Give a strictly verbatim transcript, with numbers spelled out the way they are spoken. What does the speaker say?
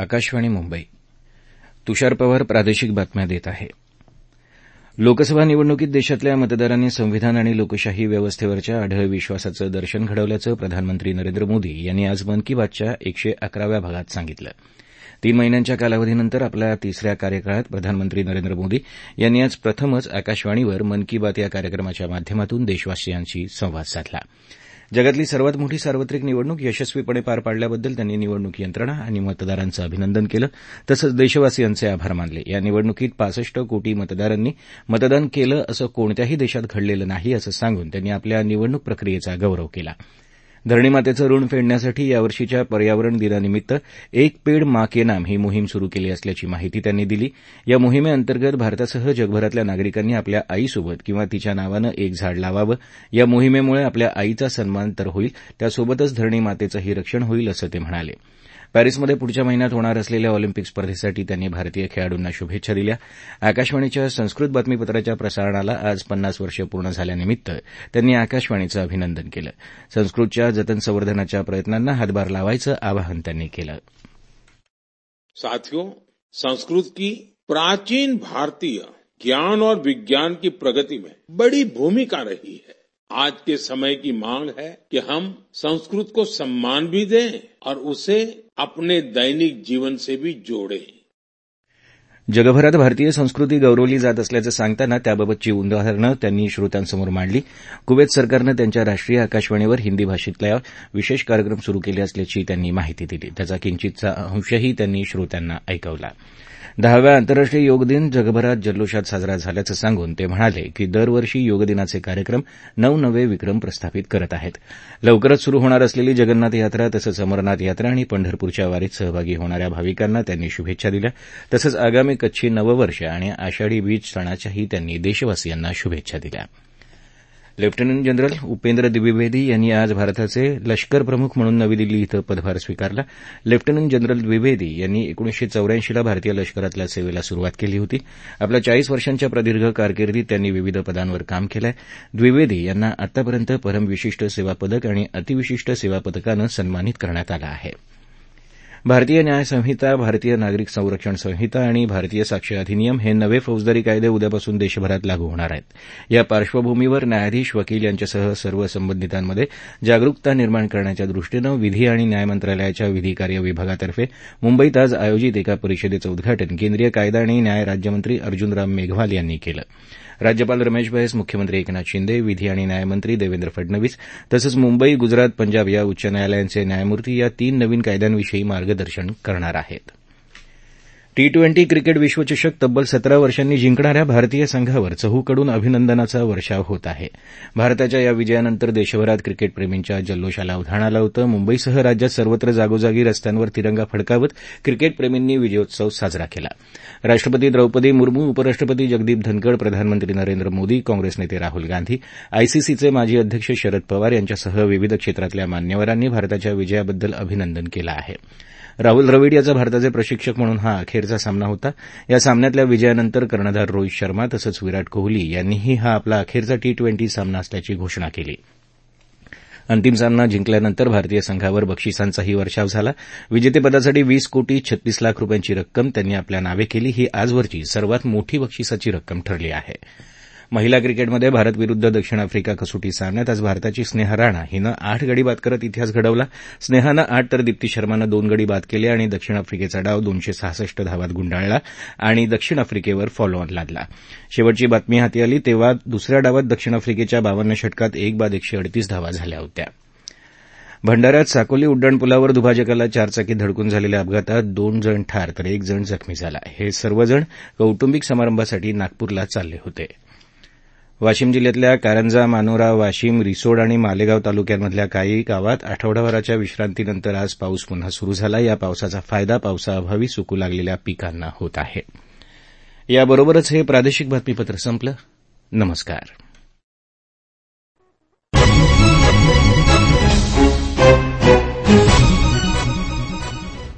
आकाशवाणी मुंबई. तुषार पवार प्रादेशिक बातम्या देत आहे. लोकसभा निवडणुकीत देशातल्या मतदारांनी संविधान आणि लोकशाही व्यवस्थेवरच्या अढळ विश्वासाचं दर्शन घडवल्याचं प्रधानमंत्री नरेंद्र मोदी यांनी आज मन की बातच्या एकशे अकराव्या भागात सांगितलं. तीन महिन्यांच्या कालावधीनंतर आपल्या तिसऱ्या कार्यकाळात प्रधानमंत्री नरेंद्र मोदी यांनी आज प्रथमच आकाशवाणीवर मन की बात या कार्यक्रमाच्या माध्यमातून देशवासियांशी संवाद साधला. जगातली सर्वात मोठी सार्वत्रिक निवडणूक यशस्वीपणे पार पाडल्याबद्दल त्यांनी निवडणूक यंत्रणा आणि मतदारांचं अभिनंदन केलं. तसंच देशवासियांचे आभार मानले. या निवडणुकीत पासष्ट कोटी मतदारांनी मतदान केलं असं कोणत्याही देशात घडलेलं नाही असं सांगून त्यांनी आपल्या निवडणूक प्रक्रियेचा गौरव केला. धरणीमातेचं ऋण फेडण्यासाठी यावर्षीच्या पर्यावरण दिनानिमित्त एक पेड माँ के नाम ही मोहीम सुरू केली असल्याची माहिती त्यांनी दिली. या मोहिमेअंतर्गत भारतासह जगभरातल्या नागरिकांनी आपल्या आईसोबत किंवा तिच्या नावानं एक झाड लावावं. या मोहिमेमुळे आपल्या आईचा सन्मान तर होईल, त्यासोबतच धरणीमातेचंही रक्षण होईल असं ते म्हणाले. पॅरिसमध्ये पुढच्या महिन्यात होणार असलेल्या ऑलिम्पिक स्पर्धेसाठी त्यांनी भारतीय खेळाडूंना शुभेच्छा दिल्या. आकाशवाणीच्या संस्कृत बातमीपत्राच्या प्रसारणाला आज पन्नास वर्ष पूर्ण झाल्यानिमित्त त्यांनी आकाशवाणीचं अभिनंदन केलं. संस्कृतच्या जतन संवर्धनाच्या प्रयत्नांना हातभार लावायचं आवाहन त्यांनी केलं. साथियों, संस्कृत की प्राचीन भारतीय ज्ञान और विज्ञान की प्रगति में बड़ी भूमिका रही है. आज के समय की मांग है कि हम संस्कृत को सम्मान भी दें और उसे अपने दैनिक जीवन से भी जोड़ें. जगभरात भारतीय संस्कृती गौरवली जात असल्याचं सांगताना त्याबाबतची उदाहरणं त्यांनी श्रोत्यांसमोर मांडली. कुवेत सरकारनं त्यांच्या राष्ट्रीय आकाशवाणीवर हिंदी भाषेतल्या विशेष कार्यक्रम सुरू केले असल्याची त्यांनी माहिती दिली. त्याचा किंचितचा अंशही त्यांनी श्रोत्यांना ऐकवला. दहाव्या आंतरराष्ट्रीय योग दिन जगभरात जल्लोषात साजरा झाल्याचं सांगून ते म्हणाले की दरवर्षी योग दिनाचे कार्यक्रम नवनवे विक्रम प्रस्थापित करत आहेत. लवकरच सुरू होणार असलेली जगन्नाथ यात्रा तसंच अमरनाथ यात्रा आणि पंढरपूरच्या वारीत सहभागी होणाऱ्या भाविकांना त्यांनी शुभेच्छा दिल्या. तसंच आगामी कच्छी नववर्ष आणि आषाढी बीज सणाच्याही त्यांनी देशवासियांना शुभेच्छा दिल्या. लेफ्टनंट जनरल उपेंद्र द्विवेदी यांनी आज भारताचे लष्कर प्रमुख म्हणून नवी दिल्ली इथं पदभार स्वीकारला. लेफ्टनंट जनरल द्विवेदी यांनी एकोणीसशे चौऱ्याऐंशीला भारतीय लष्करातल्या सेवेला सुरुवात केली होती. आपल्या चाळीस वर्षांच्या प्रदीर्घ कारकिर्दीत त्यांनी विविध पदांवर काम केलं आहे. द्विवेदी यांना आतापर्यंत परम विशिष्ट सेवा पदक आणि अतिविशिष्ट सेवा पदकानं सन्मानित करण्यात आलं आहे. भारतीय न्याय संहिता, भारतीय नागरिक संरक्षण संहिता आणि भारतीय साक्ष अधिनियम हे नवे फौजदारी कायदे उद्यापासून देशभरात लागू होणार आहेत. या पार्श्वभूमीवर न्यायाधीश, वकील यांच्यासह सर्व संबंधितांमध्ये जागरूकता निर्माण करण्याच्या दृष्टीनं विधी आणि न्याय मंत्रालयाच्या विधी कार्य विभागातर्फे मुंबईत आज आयोजित एका परिषदेचं उद्घाटन केंद्रीय कायदा आणि न्याय राज्यमंत्री अर्जुनराम मेघवाल यांनी केलं. राज्यपाल रमेश बैस, मुख्यमंत्री एकनाथ शिंदे, विधी आणि न्यायमंत्री देवेंद्र फडणवीस तसंच मुंबई, गुजरात, पंजाब या उच्च न्यायालयांचे न्यायमूर्ती या तीन नवीन कायद्यांविषयी मार्गदर्शन करणार आहेत. टी ट्वेंटी क्रिकेट विश्वचषक तब्बल सतरा वर्षांनी जिंकणाऱ्या भारतीय संघावर चहूकडून अभिनंदनाचा वर्षाव होत आहे. भारताच्या या विजयानंतर देशभरात क्रिकेटप्रेमींच्या जल्लोषाला उधाण आलं होतं. मुंबईसह राज्यात सर्वत्र जागोजागी रस्त्यांवर तिरंगा फडकावत क्रिकेटप्रेमींनी विजयोत्सव साजरा केला. राष्ट्रपती द्रौपदी मुर्मू, उपराष्ट्रपती जगदीप धनखड, प्रधानमंत्री नरेंद्र मोदी, काँग्रेस नेते राहुल गांधी, आयसीसीचे माजी अध्यक्ष शरद पवार यांच्यासह विविध क्षेत्रातल्या मान्यवरांनी भारताच्या विजयाबद्दल अभिनंदन केलं आहे. राहुल द्रविड याचा भारताचे प्रशिक्षक म्हणून हा अखेरचा सामना होता. या सामन्यातल्या विजयानंतर कर्णधार रोहित शर्मा तसंच विराट कोहली यांनीही हा आपला अखेरचा टी ट्वेंटी सामना असल्याची घोषणा केली. अंतिम सामना जिंकल्यानंतर भारतीय संघावर बक्षिसांचाही वर्षाव झाला. विजेतेपदासाठी वीस कोटी छत्तीस लाख रुपयांची रक्कम त्यांनी आपल्या नावे केली. ही आजवरची सर्वात मोठी बक्षिसाची रक्कम ठरली आहे. महिला क्रिकेटमध्ये भारत विरुद्ध दक्षिण आफ्रिका कसोटी सामन्यात आज भारताची स्नेहा राणा हिनं आठ गडी बाद करत इतिहास घडवला. स्नेहानं आठ तर दीप्ती शर्मानं दोन गडी बाद केले आणि दक्षिण आफ्रिकेचा डाव दोनशे सहासष्ट धावात गुंडाळला आणि दक्षिण आफ्रिकेवर फॉलो ऑन लादला. शेवटची बातमी हाती आली तेव्हा दुसऱ्या डावात दक्षिण आफ्रिकेच्या बावन्न षटकात एक बाद एकशे अडतीस धावा झाल्या होत्या. भंडाऱ्यात साकोली उड्डाणपुलावर दुभाजकाला चारचाकी धडकून झालेल्या अपघातात दोन जण ठार तर एक जण जखमी झाला. हे सर्वजण कौटुंबिक समारंभासाठी नागपूरला चालले होते. वाशिम जिल्ह्यातल्या कारंजा, मानोरा, वाशिम, रिसोड आणि मालेगाव तालुक्यांमधल्या काही गावात आठवडाभराच्या विश्रांतीनंतर आज पाऊस पुन्हा सुरू झाला. या पावसाचा फायदा पावसाअभावी सुकू लागलेल्या पिकांना होत आहे. याबरोबरच हे प्रादेशिक बातमीपत्र संपलं. नमस्कार.